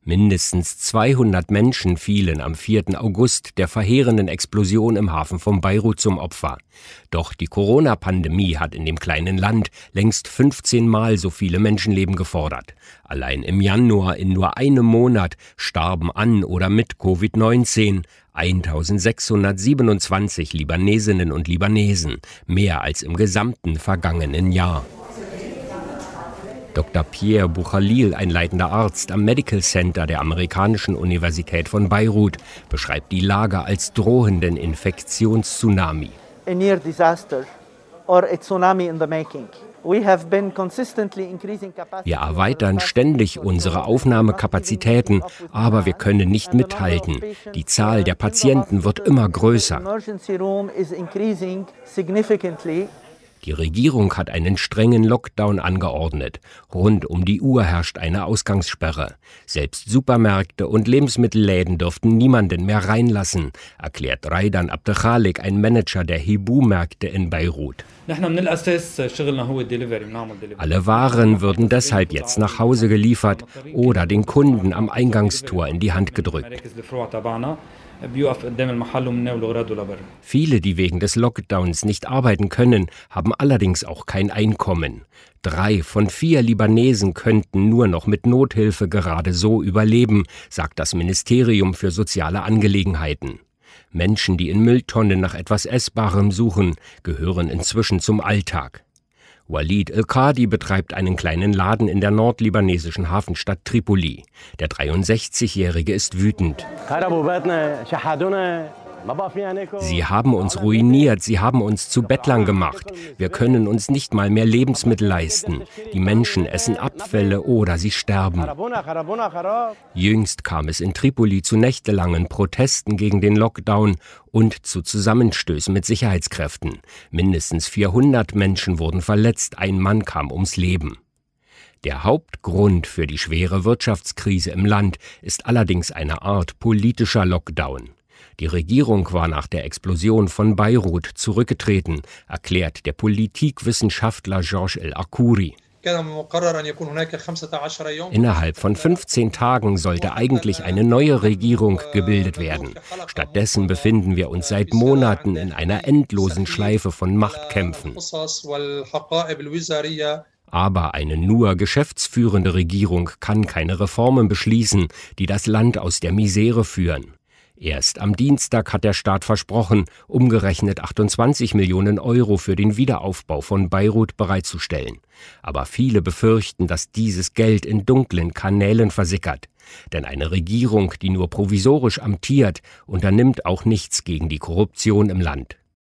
Mindestens 200 Menschen fielen am 4. August der verheerenden Explosion im Hafen von Beirut zum Opfer. Doch die Corona-Pandemie hat in dem kleinen Land längst 15 Mal so viele Menschenleben gefordert. Allein im Januar in nur einem Monat starben an oder mit Covid-19 1627 Libanesinnen und Libanesen, mehr als im gesamten vergangenen Jahr. Dr. Pierre Bouchalil, ein leitender Arzt am Medical Center der amerikanischen Universität von Beirut, beschreibt die Lage als drohenden Infektionstsunami. A near disaster or a tsunami in the making. Wir erweitern ständig unsere Aufnahmekapazitäten, aber wir können nicht mithalten. Die Zahl der Patienten wird immer größer. Die Regierung hat einen strengen Lockdown angeordnet. Rund um die Uhr herrscht eine Ausgangssperre. Selbst Supermärkte und Lebensmittelläden dürften niemanden mehr reinlassen, erklärt Raidan Abdelkhalik, ein Manager der Hibu-Märkte in Beirut. Alle Waren würden deshalb jetzt nach Hause geliefert oder den Kunden am Eingangstor in die Hand gedrückt. Viele, die wegen des Lockdowns nicht arbeiten können, haben allerdings auch kein Einkommen. 3 von 4 Libanesen könnten nur noch mit Nothilfe gerade so überleben, sagt das Ministerium für soziale Angelegenheiten. Menschen, die in Mülltonnen nach etwas Essbarem suchen, gehören inzwischen zum Alltag. Walid El-Qadi betreibt einen kleinen Laden in der nordlibanesischen Hafenstadt Tripoli. Der 63-Jährige ist wütend. Sie haben uns ruiniert, sie haben uns zu Bettlern gemacht. Wir können uns nicht mal mehr Lebensmittel leisten. Die Menschen essen Abfälle oder sie sterben. Jüngst kam es in Tripoli zu nächtelangen Protesten gegen den Lockdown und zu Zusammenstößen mit Sicherheitskräften. Mindestens 400 Menschen wurden verletzt, ein Mann kam ums Leben. Der Hauptgrund für die schwere Wirtschaftskrise im Land ist allerdings eine Art politischer Lockdown. Die Regierung war nach der Explosion von Beirut zurückgetreten, erklärt der Politikwissenschaftler Georges El-Akouri. Innerhalb von 15 Tagen sollte eigentlich eine neue Regierung gebildet werden. Stattdessen befinden wir uns seit Monaten in einer endlosen Schleife von Machtkämpfen. Aber eine nur geschäftsführende Regierung kann keine Reformen beschließen, die das Land aus der Misere führen. Erst am Dienstag hat der Staat versprochen, umgerechnet 28 Millionen Euro für den Wiederaufbau von Beirut bereitzustellen. Aber viele befürchten, dass dieses Geld in dunklen Kanälen versickert. Denn eine Regierung, die nur provisorisch amtiert, unternimmt auch nichts gegen die Korruption im Land.